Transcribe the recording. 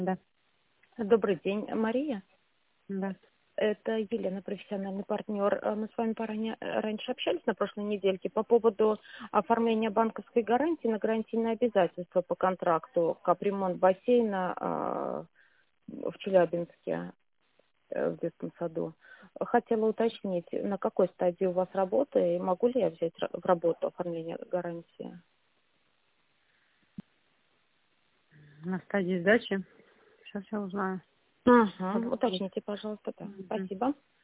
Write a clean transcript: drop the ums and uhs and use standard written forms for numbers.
Да, Добрый день, Мария. да. Это Елена, профессиональный партнер. Мы с вами раньше общались на прошлой недельке по поводу оформления банковской гарантии на гарантийные обязательства по контракту капремонт бассейна в Челябинске, в детском саду. Хотела уточнить, на какой стадии у вас работа и могу ли я взять в работу оформление гарантии? На стадии сдачи. Сейчас я узнаю. Ага, Подробнее. уточните, пожалуйста, да. Мгм. Спасибо.